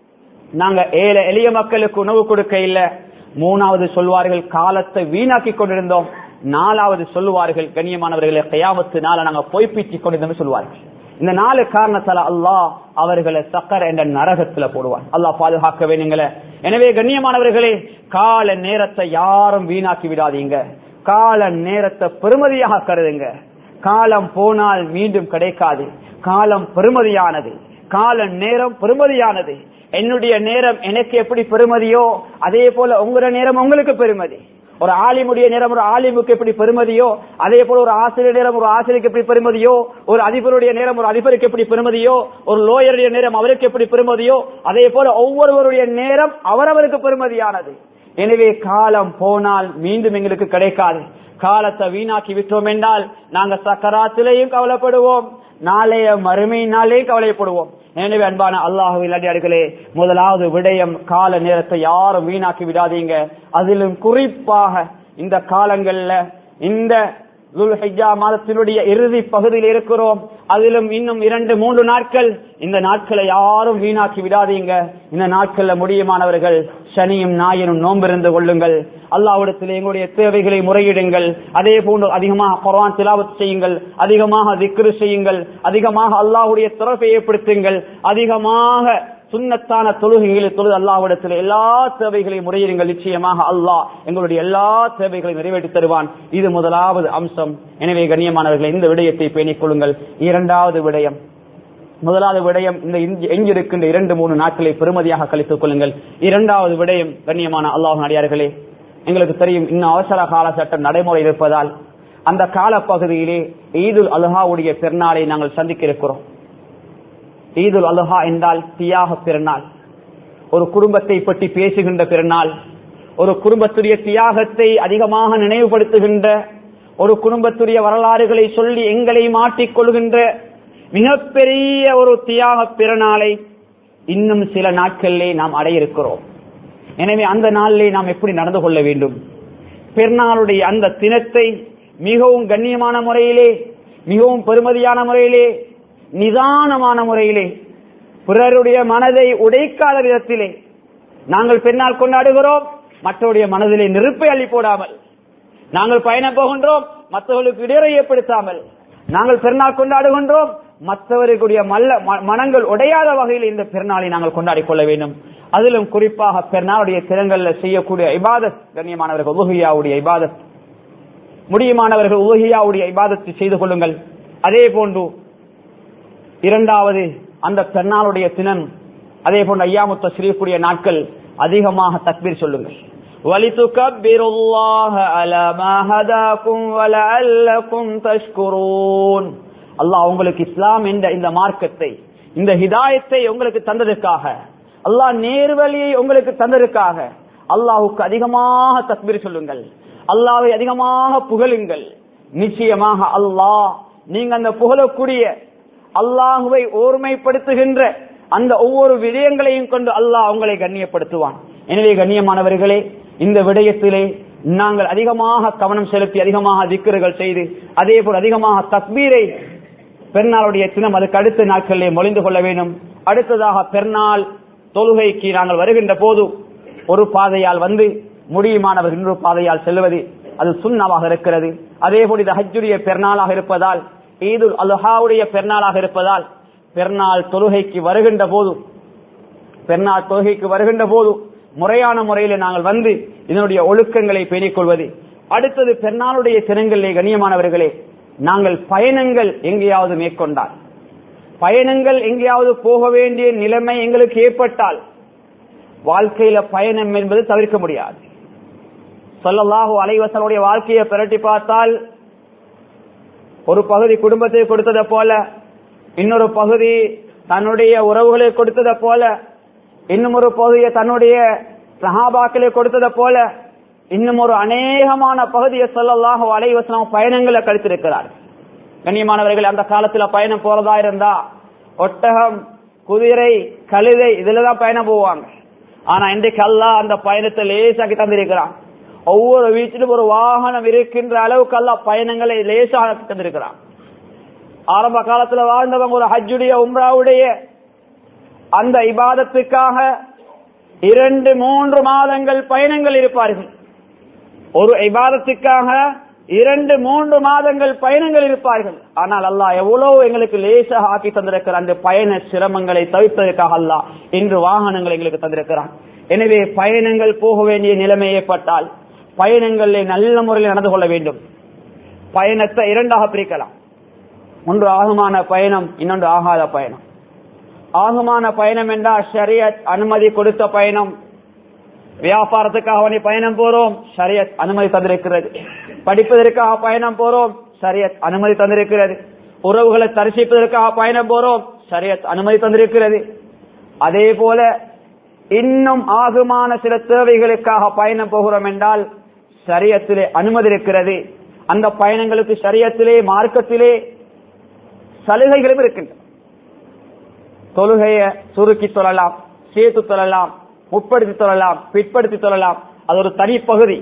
நாங்க ஏழை எளிய மக்களுக்கு உணவு கொடுக்க இல்ல. மூணாவது சொல்வார்கள், காலத்தை வீணாக்கி கொண்டிருந்தோம். நாலாவது சொல்லுவார்கள், கண்ணியமானவர்களை கியாமத்து நாள நாங்க பொய்ப்பிச்சு கொண்டிருந்தோம் சொல்வார்கள். இந்த 4 காரணத்தால அல்லாஹ் அவர்களை சக்கர் என்ற நரகத்துல போடுவார். அல்லாஹ் பாதுகாக்க வேணுங்களே. எனவே கண்ணியமானவர்களே, கால நேரத்தை யாரும் வீணாக்கி விடாதீங்க. கால நேரத்தை பெருமதியாக கருதுங்க. காலம் போனால் மீண்டும் கிடைக்காது. காலம் பெருமதியானது, கால நேரம் பெருமதியானது. என்னுடைய நேரம் எனக்கு எப்படி பெருமதியோ அதே போல உங்களோட நேரம் உங்களுக்கு பெருமதி. ஒரு ஆலிமுடைய நேரம் ஒரு ஆலிமுக்கு எப்படி பெருமதியோ அதே போல ஒரு ஆசிரியர் நேரம் ஒரு ஆசிரியருக்கு எப்படி பெருமதியோ, ஒரு அதிபருடைய நேரம் ஒரு அதிபருக்கு எப்படி பெருமதியோ, ஒரு லோயருடைய நேரம் அவருக்கு எப்படி பெருமதியோ, அதே போல ஒவ்வொருவருடைய நேரம் அவரவருக்கு பெருமதியானது. எனவே காலம் போனால் மீண்டும் எங்களுக்கு கிடைக்காது. காலத்தை வீணாக்கி விட்டோம் என்றால் நாங்க சக்கராத்திலேயும் கவலைப்படுவோம், நாளைய மறுமை நாளே கவலைப்படுவோம். எனவே அன்பான அல்லாஹ்வின் நல்லடியார்களே, முதலாவது விடயம், கால நேரத்தை யாரும் வீணாக்கி விடாதீங்க. அதிலும் குறிப்பாக இந்த காலங்கள்ல, இந்த துல்ஹிஜ்ஜா மாதத்தினுடைய இறுதி பகுதியில் இருக்கிறோம். அதிலும் இன்னும் 2-3 நாட்கள். இந்த நாட்களை யாரும் வீணாக்கி விடாதீங்க. இந்த நாட்கள்ல முடியுமானவர்கள் சனியும் ஞாயிறும் நோம்பிருந்து கொள்ளுங்கள். அல்லாஹ்விடத்தில் எங்களுடைய தேவைகளை முறையிடுங்கள். அதே போன்று அதிகமாக குர்ஆன் திலாவத் செய்யுங்கள், அதிகமாக திக்ர் செய்யுங்கள், அதிகமாக அல்லாஹ்வுடைய தொடர்பை ஏற்படுத்துங்கள், அதிகமாக சுன்னத்தான தொழுகைகளை தொழுது அல்லாஹ்விடத்தில் எல்லா தேவைகளையும் முறையிடுங்கள். நிச்சயமாக அல்லாஹ் எங்களுடைய எல்லா தேவைகளையும் நிறைவேற்றி தருவான். இது முதலாவது அம்சம். எனவே கண்ணியமானவர்களை, இந்த விடயத்தை பேணிக் கொள்ளுங்கள். இரண்டாவது விடயம், முதலாவது விடயம், இந்த எங்கிருக்கின்ற 2-3 நாட்களை பெருமதியாக கழித்துக் கொள்ளுங்கள். இரண்டாவது விடயம், கண்ணியமான அல்லாஹ்வின் அடியார்களே, எங்களுக்கு தெரியும் இன்னும் அவசர கால சட்டம் நடைமுறை இருப்பதால் அந்த காலப்பகுதியிலே ஈதுல் அல்ஹாவுடைய பெருநாளை நாங்கள் சந்திக்க இருக்கிறோம். ஈதுல் அல்ஹா என்றால் தியாக பெருநாள், ஒரு குடும்பத்தை பற்றி பேசுகின்ற பெருநாள், ஒரு குடும்பத்துடைய தியாகத்தை அதிகமாக நினைவுபடுத்துகின்ற, ஒரு குடும்பத்துடைய வரலாறுகளை சொல்லி எங்களை மாற்றிக்கொள்கின்ற மிகப்பெரிய ஒரு தியாக பெருநாளை இன்னும் சில நாட்களிலே நாம் அடைய இருக்கிறோம். எனவே அந்த நாளிலே நாம் எப்படி நடந்து கொள்ள வேண்டும்? பெருநாளுடைய அந்த தினத்தை மிகவும் கண்ணியமான முறையிலே, மிகவும் பெருமதியான முறையிலே, நிதானமான முறையிலே, பிறருடைய மனதை உடைக்காத விதத்திலே நாங்கள் பெருநாள் கொண்டாடுகிறோம். மற்றவருடைய மனதிலே நெருப்பை அள்ளி போடாமல், நாங்கள் பயணம் போகின்றோம் மற்றவர்களுக்கு இடையூறை ஏற்படுத்தாமல், நாங்கள் பெருநாள் கொண்டாடுகின்றோம் மற்றவர்களுடைய மனங்கள் உடையாத வகையில் இந்த பெருநாளை நாங்கள் கொண்டாடிக் கொள்ள வேண்டும். அதிலும் குறிப்பாக பெருநாளுடைய தினங்கள்ல செய்யக்கூடிய இபாதத், கண்ணியமானவர்கள் உலுஹியாவுடைய இபாதத், முடியுமானவர்கள் உலுஹியாவுடைய இபாதத்தை செய்து கொள்ளுங்கள். அதே போன்று இரண்டாவது அந்த பெருநாளுடைய தினம், அதே போன்று ஐயாமு தஸ்ரீஃபுடைய நாட்கள் அதிகமாக தக்பீர் சொல்லுங்கள். வலிதுகப்பிருல்லாஹ அலா மா ஹதாகும் வலஅல்லகும் தஷ்குரூன். அல்லாஹ் உங்களுக்கு இஸ்லாம் என்ற இந்த மார்க்கத்தை, இந்த ஹிதாயத்தை உங்களுக்கு தந்ததற்காக, அல்லாஹ் நேர்வழியை உங்களுக்கு தந்ததற்காக அல்லாஹ்வுக்கு அதிகமாக தக்பீர் சொல்லுங்கள், அல்லாஹ்வை அதிகமாக புகழுங்கள். நிச்சயமாக அல்லாஹ் நீங்க அந்த புகழக்கூடிய அல்லாஹ்வை ஓர்மைப்படுத்துகின்ற அந்த ஒவ்வொரு விடயங்களையும் கொண்டு அல்லாஹ் உங்களை கண்ணியப்படுத்துவான். எனவே கண்ணியமானவர்களே, இந்த விடயத்திலே நாங்கள் அதிகமாக கவனம் செலுத்தி அதிகமாக திக்ருகள் செய்து அதே போல் அதிகமாக தக்பீரை பெருநாளுடைய தினம் அதுக்கு அடுத்த நாட்களிலே மொழிந்து கொள்ள வேண்டும். அடுத்ததாக பெருநாள் தொழுகைக்கு நாங்கள் வருகின்ற போது ஒரு பாதையால் வந்து முடியுமானவர்கள் இன்னொரு பாதையால் செல்வது அது சுன்னமாக இருக்கிறது. அதே போல் இது ஹஜ்ஜுடைய பெருநாளாக இருப்பதால், ஈதுல் அல்ஹாவுடைய பெருநாளாக இருப்பதால் பெருநாள் தொழுகைக்கு வருகின்ற போது முறையான முறையில் நாங்கள் வந்து இதனுடைய ஒழுக்கங்களை பேணிக் கொள்வது. அடுத்தது பெருநாளுடைய தினங்களிலே கண்ணியமானவர்களே, நாங்கள் பயணங்கள் எங்கேயாவது மேற்கொண்டால், பயணங்கள் எங்கேயாவது போக வேண்டிய நிலைமை எங்களுக்கு ஏற்பட்டால், வாழ்க்கையில பயணம் என்பது தவிர்க்க முடியாது. ஸல்லல்லாஹு அலைஹி வஸல்லம் வாழ்க்கையை பிரட்டி பார்த்தால், ஒரு பகுதி குடும்பத்தை கொடுத்ததை போல, இன்னொரு பகுதி தன்னுடைய உறவுகளை கொடுத்ததை போல, இன்னும் ஒரு பகுதியை தன்னுடைய சஹாபாக்களை கொடுத்ததை போல, இன்னும் ஒரு அநேகமான பகுதியை ஸல்லல்லாஹு அலைஹி வஸல்லம் பயணங்களை கழித்திருக்கிறார். கண்ணியமானவர்கள், அந்த காலத்துல பயணம் போறதா இருந்தா ஒட்டகம், குதிரை, கழுதை இதுலதான் பயணம் போவாங்க. ஆனா இன்றைக்கு அல்லாஹ் அந்த பயணத்தை லேசாக்கி தந்திருக்கிறான். ஒவ்வொரு வீட்டிலும் ஒரு வாகனம் இருக்கின்ற அளவுக்கு அல்லாஹ் பயணங்களை லேசாக்கி தந்திருக்கிறான். ஆரம்ப காலத்துல வாழ்ந்தவங்க ஒரு ஹஜ்ஜுடைய உம்ராவுடைய அந்த இபாதத்துக்காக 2-3 மாதங்கள் பயணங்கள் இருப்பார்கள். ஒரு இபாதத்துக்காக 2-3 மாதங்கள் பயணங்கள் இருப்பார்கள். ஆனால் அல்லாஹ் எவ்வளவு எங்களுக்கு லேசாக ஆக்கி தந்திருக்கிற அந்த பயண சிரமங்களை தவிர்ப்பதற்காக அல்லாஹ் இன்று வாகனங்கள் எங்களுக்கு தந்திருக்கிறான். எனவே பயணங்கள் போக வேண்டிய நிலைமை ஏற்பட்டால் பயணங்களில் நல்ல முறையில் நடந்து கொள்ள வேண்டும். பயணத்தை 2ஆக பிரிக்கலாம். ஒன்று ஆகுமான பயணம், இன்னொன்று ஆகாத பயணம். ஆகுமான பயணம் என்றால் ஷரியத் அனுமதி கொடுத்த பயணம். வியாபாரத்துக்காக பயணம் போறோம், ஷரியத் அனுமதி தந்திருக்கிறது. படிப்பதற்காக பயணம் போறோம், ஷரியத் அனுமதி தந்திருக்கிறது. உறவுகளை தரிசிப்பதற்காக பயணம் போறோம், ஷரியத் அனுமதி தந்திருக்கிறது. அதே போல இன்னும் ஆகுமான சில தேவைகளுக்காக பயணம் போகிறோம் என்றால் ஷரியத்திலே அனுமதி இருக்கிறது. அந்த பயணங்களுக்கு ஷரியத்திலே மார்க்கத்திலே சலுகைகளும் இருக்கின்றன. தொழுகையை சுருக்கி தொழலாம், சேர்த்து தொழலாம், முற்படுத்தி தொழலாம், பிற்படுத்தி தொழலாம். அது ஒரு தனி பகுதி.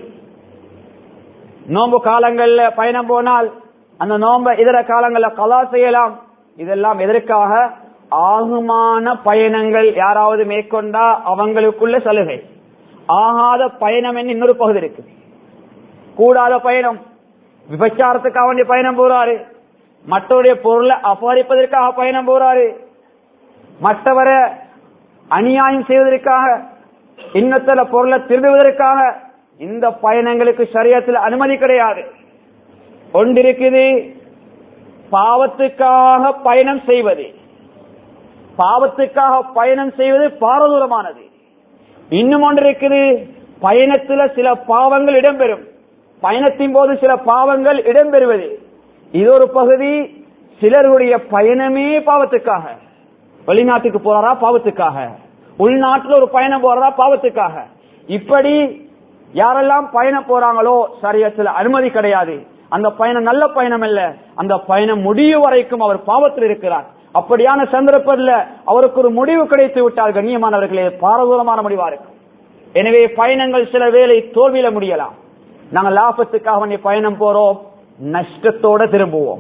நோன்பு காலங்கள்ல பயணம் போனால் அந்த நோன்பை இதர காலங்களில் கலா செய்யலாம். இதெல்லாம் எதற்காக? ஆகுமான பயணங்கள் யாராவது மேற்கொண்டா அவங்களுக்குள்ள சலுகை. ஆகாத பயணம் என்று இன்னொரு பகுதி இருக்கு. கூடாத பயணம், விபச்சாரத்துக்காக வேண்டிய பயணம் போறாரு, மற்றவருடைய பொருளை அபகரிப்பதற்காக பயணம் போறாரு, மற்றவரை அநியாயம் செய்வதற்காக, இன்னொருத்தர பொருளை திருடுவதற்காக, இந்த பயணங்களுக்கு ஷரியத்தில் அனுமதி கிடையாது. ஒன்றிருக்குது பாவத்துக்காக பயணம் செய்வது, பாவத்துக்காக பயணம் செய்வது பாரதூரமானது. இன்னும் ஒன்று இருக்குது, பயணத்துல சில பாவங்கள் இடம்பெறும். பயணத்தின் போது சில பாவங்கள் இடம்பெறுவது இது ஒரு பகுதி. சிலருடைய பயணமே பாவத்துக்காக. வெளிநாட்டுக்கு போறாரா பாவத்துக்காக, உள்நாட்டில் ஒரு பயணம் போறதா பாவத்துக்காக. இப்படி யாரெல்லாம் பயணம் போறாங்களோ ஷரியத்துல அனுமதி கிடையாது. அந்த பயணம் நல்ல பயணம் அல்ல. அந்த பயணம் முடிவு வரைக்கும் அவர் பாவத்தில் இருக்கிறார். அப்படியான சந்தர்ப்பத்தில் அவருக்கு ஒரு முடிவு கிடைத்து விட்டால் கண்ணியமானவர்களே, பாரதூரமான முடிவா இருக்கும். எனவே பயணங்கள் சில வேளை தோல்வியில முடியலாம். நாங்கள் லாபத்துக்காக பயணம் போறோம், நஷ்டத்தோட திரும்புவோம்.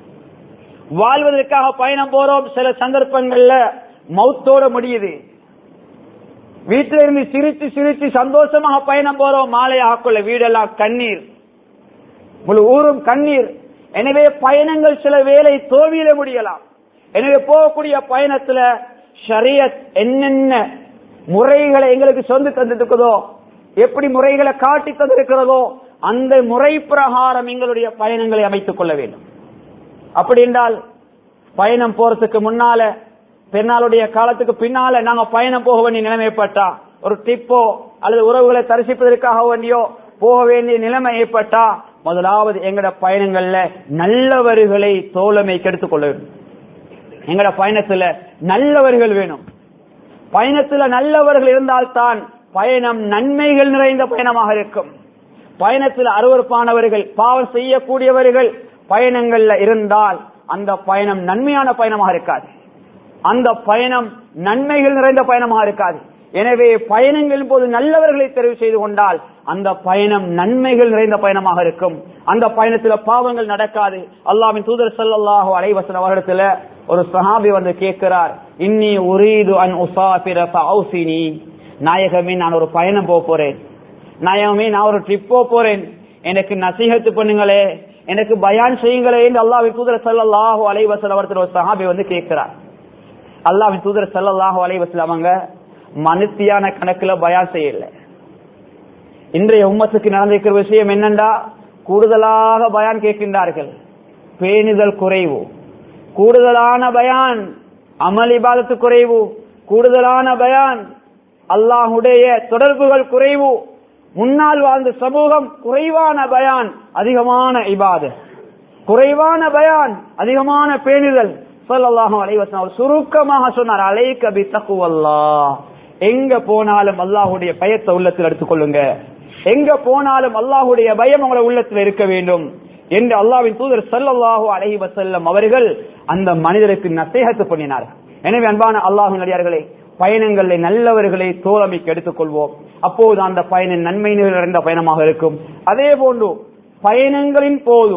வாழ்வதற்காக பயணம் போறோம், சில சந்தர்ப்பங்கள்ல மௌத்தோட முடியுது. வீட்டில இருந்து சிரிச்சு சிரிச்சு சந்தோஷமாக பயணம் போறோம், மாலையாக வீடெல்லாம் கண்ணீர், முழு ஊரும் கண்ணீர். எனவே பயணங்கள் சில வேளை தோல்வியில முடியலாம். எனவே போகக்கூடிய பயணத்துல ஷரியத் என்னென்ன முறைகளை எங்களுக்கு சொல்லி தந்திருக்கிறதோ, எப்படி முறைகளை காட்டி தந்திருக்கிறதோ அந்த முறை பிரகாரம் எங்களுடைய பயணங்களை அமைத்துக் கொள்ள வேண்டும். அப்படி என்றால் பயணம் போறதுக்கு முன்னால, பெருநாளுடைய காலத்துக்கு பின்னால நாங்க பயணம் போக வேண்டிய நிலைமை ஏற்பட்டா, ஒரு டிப்போ அல்லது உறவுகளை தரிசிப்பதற்காக வேண்டியோ போக வேண்டிய நிலைமை ஏற்பட்டா, முதலாவது எங்கட பயணங்கள்ல நல்லவர்களை தோழமைக்கு எடுத்துக் கொள்ள வேண்டும். எங்கட பயணத்துல நல்லவர்கள் வேணும். பயணத்துல நல்லவர்கள் இருந்தால்தான் பயணம் நன்மைகள் நிறைந்த பயணமாக இருக்கும். பயணத்தில் அருவருப்பானவர்கள், பாவம் செய்யக்கூடியவர்கள் பயணங்கள்ல இருந்தால் அந்த பயணம் நன்மையான பயணமாக இருக்காது. அந்த பயணம் நன்மைகள் நிறைந்த பயணமாக இருக்காது. எனவே பயணங்களின் போது நல்லவர்களை தெரிவு செய்து கொண்டால் அந்த பயணம் நன்மைகள் நிறைந்த பயணமாக இருக்கும். அந்த பயணத்தில் பாவங்கள் நடக்காது. அல்லாஹ்வின் தூதர் ஸல்லல்லாஹு அலைஹி வஸல்லம் அவர்களிடத்தில் ஒரு சஹாபி வந்து கேட்கிறார், இன்னி உரீது அன் உஸாஃபிர ஃபஅவ்ஸினி, நாயகமே நான் ஒரு பயணம் போக போறேன், நாயகமே நான் ஒரு ட்ரிப் போக போறேன், எனக்கு நசீஹத் பண்ணுங்களே, எனக்கு பயான் செய்யுங்களே என்று அல்லாஹ்வின் தூதர் ஸல்லல்லாஹு அலைஹி வஸல்லம் அவர்களிடத்தில் ஒரு சஹாபி வந்து கேட்கிறார். அல்லாஹ்வின் தூதர் ஸல்லல்லாஹு அலைஹி வஸல்லம் அவங்க மனுத்தியான கணக்குல பயான் செய்யல. இன்றைய உம்மத்துக்கு நடந்திருக்கிற விஷயம் என்னண்டா, கூடுதலாக பயான் கேட்கின்றார்கள், பேணுதல் குறைவு, கூடுதலான பயான் அமல் இபாதத்து குறைவு, கூடுதலான பயான் அல்லாஹுடைய தொடர்புகள் குறைவு, முன்னால் வாழ்ந்த சமூகம் குறைவான பயான் அதிகமான இபாதத், குறைவான பயான் அதிகமான பேணுதல். ஸல்லல்லாஹு அலைஹி வஸல்லம் சுருக்கமாக சொன்னார், அலைக பித்தக்வல்லாஹ், எங்க போனாலும் அல்லாஹ்வுடைய பயத்தை உள்ளத்தில் எடுத்துக் கொள்ளுங்க, எங்க போனாலும் அல்லாஹ்வுடைய பயம் உங்களுடைய உள்ளத்தில் இருக்க வேண்டும் என்று அல்லாஹ்வின் தூதர் ஸல்லல்லாஹு அலைஹி வஸல்லம் அவர்கள் அந்த மனிதருக்கு நசீஹத் பண்ணினார்கள். எனவே அன்பான அல்லாஹ்வின் அடியார்களே, பயணங்களை நல்லவர்களை தோழமைக்கு எடுத்துக் கொள்வோம். அப்போது அந்த பயணம் நன்மை நிறைந்த பயணமாக இருக்கும். அதே போன்று பயணங்களின் போது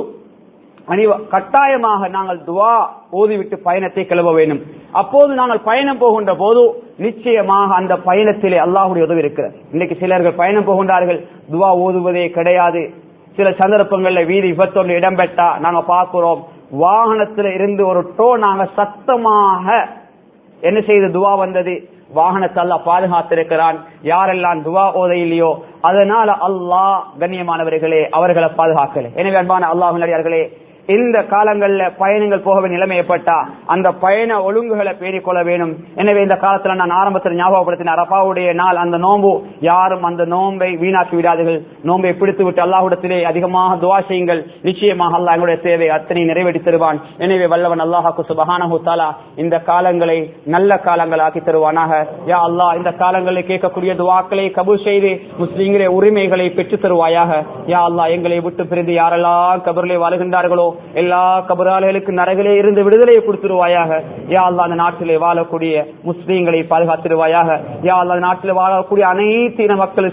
கட்டாயமாக நாங்கள் துவா ஓதிவிட்டு பயணத்தை கிளம்ப வேண்டும். அப்போது நாங்கள் பயணம் போகின்ற போது நிச்சயமாக அந்த பயணத்திலே அல்லாஹ்வுடைய உதவி இருக்கிறது. இன்னைக்கு சிலர்கள் பயணம் போகின்றார்கள், துவா ஓதுவதே கிடையாது. சில சந்தர்ப்பங்கள்ல வீதி விபத்தொன்று இடம்பெற்றா நாங்க பார்க்கிறோம், வாகனத்துல இருந்து ஒரு நாங்க சத்தமாக என்ன செய்து துவா வந்தது, வாகனத்தை அல்லாஹ் பாதுகாத்திருக்கிறான். யாரெல்லாம் துவா ஓதையிலையோ அதனால அல்லாஹ் கண்ணியமானவர்களே அவர்களை பாதுகாக்கல. எனவே அன்பான அல்லாஹ்வின் அடியார்களே, இந்த காலங்கள்ல பயணங்கள் போக வேண்டிய நிலைமை ஏற்பட்டா அந்த பயண ஒழுங்குகளை பேணிக் கொள்ள வேண்டும். எனவே இந்த காலத்துல நான் ஆரம்பத்தில் ஞாபகப்படுத்தின அரபாவுடைய நாள், அந்த நோன்பு யாரும் அந்த நோன்பை வீணாக்கி விடாதீர்கள். நோன்பை பிடித்து விட்டு அல்லாஹ்விடத்திலே அதிகமாக துஆ செய்யுங்கள். நிச்சயமாக அல்லாஹ் எங்களுடைய தேவை அத்தனை நிறைவேற்றி தருவான். எனவே வல்லவன் அல்லாஹ்வுக்கு சுப்ஹானஹு தஆலா இந்த காலங்களை நல்ல காலங்களாக்கி தருவானாக. யா அல்லாஹ், இந்த காலங்களில் கேட்கக்கூடிய துஆக்களை கபூல் செய்து முஸ்லிம்களுடைய உரிமைகளை பெற்று தருவாயாக. யா அல்லாஹ், எங்களை விட்டு பிரிந்து யாரெல்லாம் கபரிலே வாழுகின்றார்களோ எல்லா கபராளிகளுக்கு நரகிலே இருந்து விடுதலையை கொடுத்துருவாயாக. யா அல்லாஹ், அந்த நாட்டிலே வாழக்கூடிய முஸ்லீம்களை பாதுகாத்திருவாயாக. யா அல்லாஹ், அந்த நாட்டில் வாழக்கூடிய அனைத்து இன மக்கள்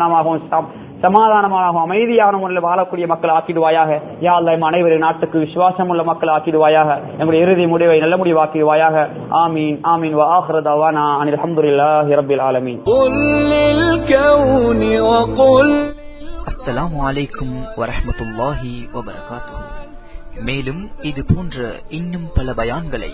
சமாதானமாகவும் அமைதியான முறையில் வாழக்கூடிய மக்கள் ஆக்கிடுவாயாக. யா அல்லாஹ், அனைவரும் நாட்டுக்கு விசுவாசம் உள்ள மக்கள் ஆக்கிடுவாயாக. நம்முடைய இறுதி முடிவை நல்ல முடிவாக்கிடுவாயாக. ஆமீன் ஆமீன். வ ஆகிரு தவானா அனில் ஹம்துலில்லாஹி ரப்பில் ஆலமீன். அஸ்ஸலாமு அலைக்கும் வரஹ்மத்துல்லாஹி வபரகாத்துஹு. மேலும் இது போன்ற இன்னும் பல பயான்களை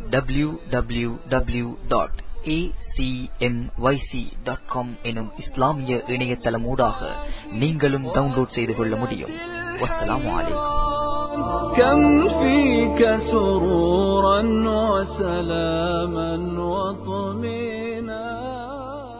www.acmyc.com எனும் இஸ்லாமிய இணையதளமூடாக நீங்களும் டவுன்லோட் செய்து கொள்ள முடியும். வஸ்ஸலாமு அலைக்கும். كم فيك سرورا وسلاما وطمئنا